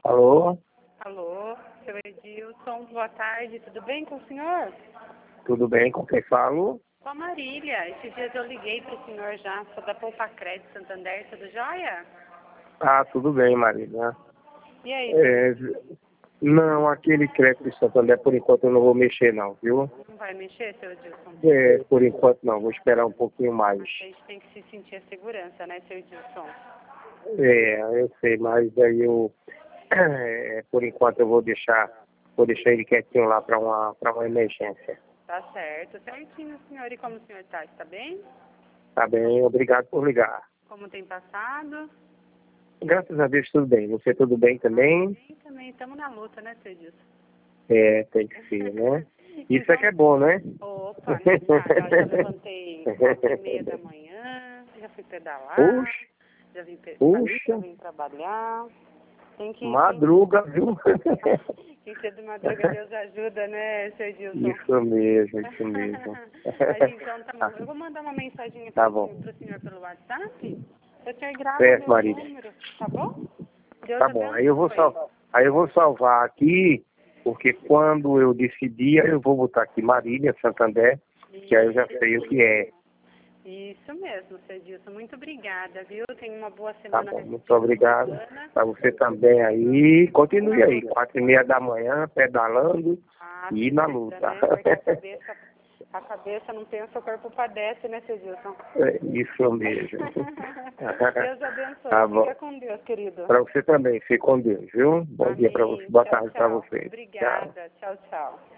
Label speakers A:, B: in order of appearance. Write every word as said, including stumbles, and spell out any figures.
A: Alô?
B: Alô, seu Edilson, boa tarde, tudo bem com o senhor?
A: Tudo bem? Com quem falo?
B: Com a Marília, esses dias eu liguei para o senhor já, sou da Poupa Crédito Santander, tudo jóia?
A: Ah, tudo bem, Marília.
B: E aí,
A: É, não, aquele crédito de Santander, por enquanto eu não vou mexer não, viu?
B: não vai mexer, seu Edilson?
A: É, por enquanto não, vou esperar um pouquinho mais.
B: A gente tem que se sentir a segurança, né, seu Edilson?
A: É, eu sei, mas aí eu, é, por enquanto eu vou deixar, vou deixar ele quietinho lá para uma, para uma emergência.
B: Tá certo, certinho, senhor. E como o senhor está? Está bem?
A: Tá bem, obrigado por ligar.
B: Como tem passado?
A: Graças a Deus tudo bem. Você tudo bem também?
B: Bem também, estamos na luta, né, seu Edilson?
A: É, tem que ser, né? Isso
B: Então,
A: é que é bom, né?
B: Opa, não sabe, ó, já levantei quatro e meia da manhã, já fui pedalar,
A: Puxa,
B: já vim, pe-
A: puxa,
B: já vim trabalhar. Tem que,
A: madruga, viu?
B: quem cedo madruga, Deus ajuda, né, seu Edilson?
A: Isso mesmo, isso mesmo.
B: Mas então, tá bom. Eu vou mandar uma mensaginha
A: Tá
B: para
A: bom.
B: o senhor pelo WhatsApp. O senhor grava
A: Certo,
B: meu
A: Marília.
B: número, tá bom? Deus
A: Tá bom, aí eu vou
B: abençoe.
A: salvar, aí eu vou salvar aqui, porque quando eu decidir, aí eu vou botar aqui Marília, Santander, que aí eu já sei o que é.
B: Isso mesmo, seu Edilson. Muito obrigada, viu? Tenha uma boa
A: Tá
B: semana.
A: bom, muito obrigado. Para você também aí. Continue aí, quatro e meia da manhã, pedalando
B: Ah,
A: e na
B: precisa,
A: luta.
B: né? Porque a cabeça, a cabeça não pensa, o corpo padece, né, seu Edilson?
A: É isso mesmo.
B: Deus abençoe.
A: Tá bom.
B: Fica com Deus, querido.
A: Para você também, fique com Deus, viu? Bom dia para você,
B: Amém.
A: boa
B: Tchau,
A: tarde para
B: tchau.
A: você. Tchau.
B: Obrigada. Tchau, tchau.